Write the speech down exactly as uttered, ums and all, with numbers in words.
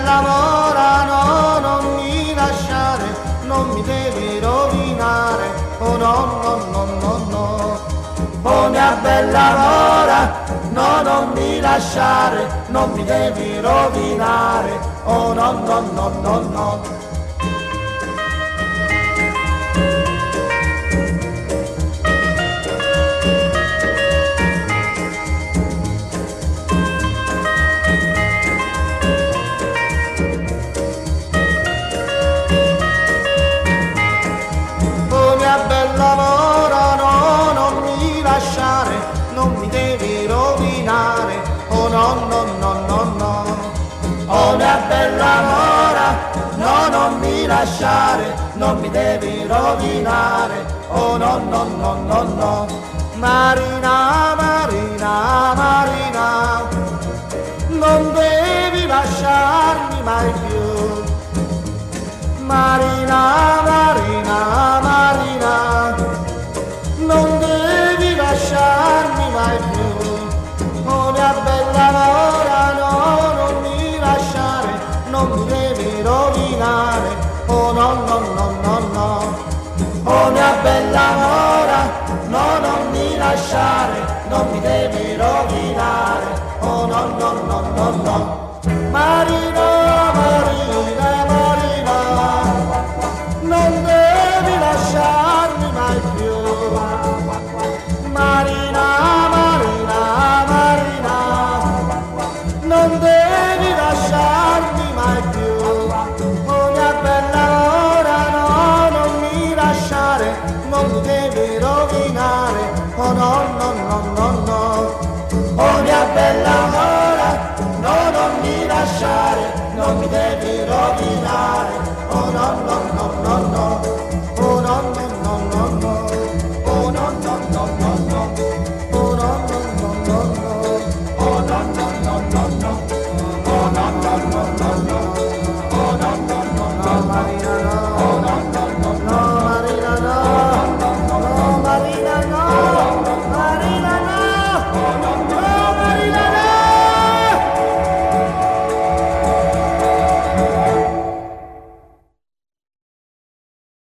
bella mora, no, non mi lasciare, non mi devi rovinare, oh no, no, no, no, no. Oh mia bella mora, no, non mi lasciare, non mi devi rovinare, oh no, no, no, no, no. Bella mora, no, non mi lasciare, non mi devi rovinare, oh no, no, no, no, no. Oh mia bella mora, no, non mi lasciare, non mi devi rovinare, oh no, no, no, no, no. Marina, Marina, Marina, non devi lasciarmi mai più. Marina, Marina, Marina, non devi lasciarmi mai più. Oh mia bella mora, no, non mi lasciare, non mi devi rovinare, oh no, no, no, no, no. Oh mia bella mora, no, non mi lasciare, non mi devi rovinare, oh no, no, no, no, no. Marina, Marina, Marina, non devi lasciarmi mai più. Marina, Marina, Marina, non devi lasciarmi mai più. Oh mia bella mora, no, non mi lasciare, non mi devi rovinare, oh no, no, no, no, no. Oh mia bella mora, no, non mi lasciare, non mi devi rovinare, oh no, no, no, no, no.